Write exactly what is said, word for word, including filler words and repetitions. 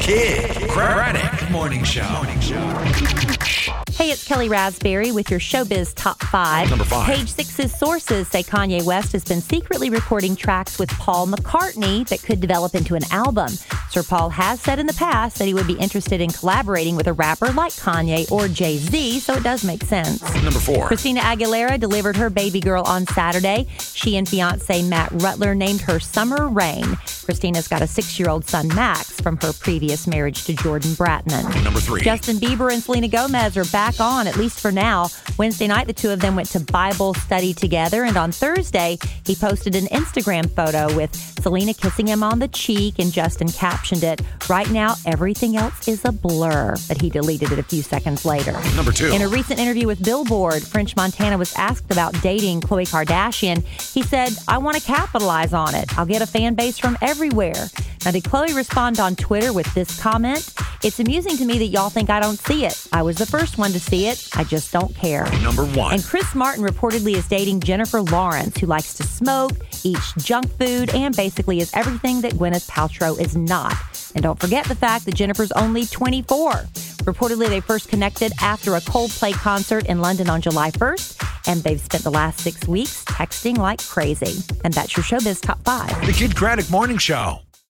Kid Craddock Morning Show. Morning Show. Hey, it's Kelly Raspberry with your Showbiz Top five. Number five. Page Six's sources say Kanye West has been secretly recording tracks with Paul McCartney that could develop into an album. Sir Paul has said in the past that he would be interested in collaborating with a rapper like Kanye or Jay-Z, so it does make sense. Number four. Christina Aguilera delivered her baby girl on Saturday. She and fiancé Matt Rutler named her Summer Rain. Christina's got a six-year-old son, Max, from her previous marriage to Jordan Bratman. Number three. Justin Bieber and Selena Gomez are back on, at least for now. Wednesday night, the two of them went to Bible study together, and on Thursday, he posted an Instagram photo with Selena kissing him on the cheek, and Justin captioned it, "Right now, everything else is a blur," but he deleted it a few seconds later. Number two. In a recent interview with Billboard, French Montana was asked about dating Khloe Kardashian. He said, "I want to capitalize on it. I'll get a fan base from everywhere." Now, did Khloe respond on Twitter with this comment? "It's amusing to me that y'all think I don't see it. I was the first one to see it. I just don't care." Number one. And Chris Martin reportedly is dating Jennifer Lawrence, who likes to smoke, eats junk food, and basically is everything that Gwyneth Paltrow is not. And don't forget the fact that Jennifer's only twenty-four. Reportedly, they first connected after a Coldplay concert in London on July first, and they've spent the last six weeks texting like crazy. And that's your Showbiz Top five. The Kid Craddock Morning Show.